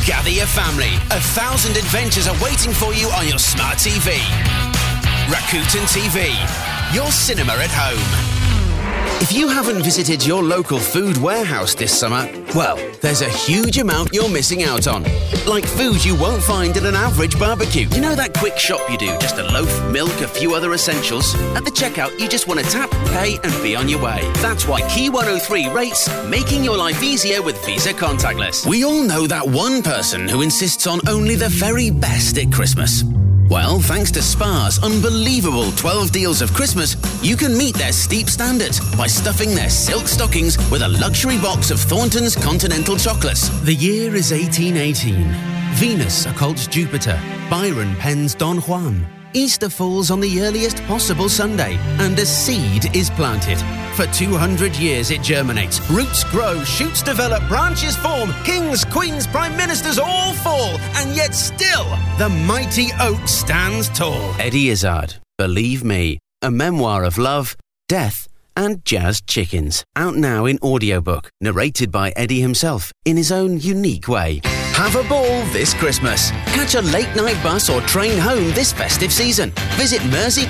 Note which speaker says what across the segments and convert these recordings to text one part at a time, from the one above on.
Speaker 1: Gather your family. 1,000 adventures are waiting for you on your smart TV. Rakuten TV, your cinema at home. If you haven't visited your local food warehouse this summer, well, there's a huge amount you're missing out on. Like food you won't find at an average barbecue. You know that quick shop you do? Just a loaf, milk, a few other essentials? At the checkout, you just want to tap, pay, and be on your way. That's why Key 103 rates making your life easier with Visa contactless. We all know that one person who insists on only the very best at Christmas. Well, thanks to Spar's unbelievable 12 deals of Christmas, you can meet their steep standards by stuffing their silk stockings with a luxury box of Thornton's Continental Chocolates. The year is 1818. Venus occults Jupiter. Byron pens Don Juan. Easter falls on the earliest possible Sunday, and a seed is planted. For 200 years it germinates, roots grow, shoots develop, branches form, kings, queens, prime ministers all fall, and yet still the mighty oak stands tall. Eddie Izzard, Believe Me, a memoir of love, death, and jazz chickens. Out now in audiobook, narrated by Eddie himself in his own unique way. Have a ball this Christmas. Catch a late-night bus or train home this festive season. Visit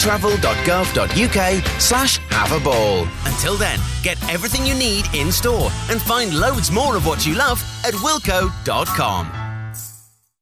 Speaker 1: merseytravel.gov.uk/haveaball. Until then, get everything you need in store and find loads more of what you love at wilko.com.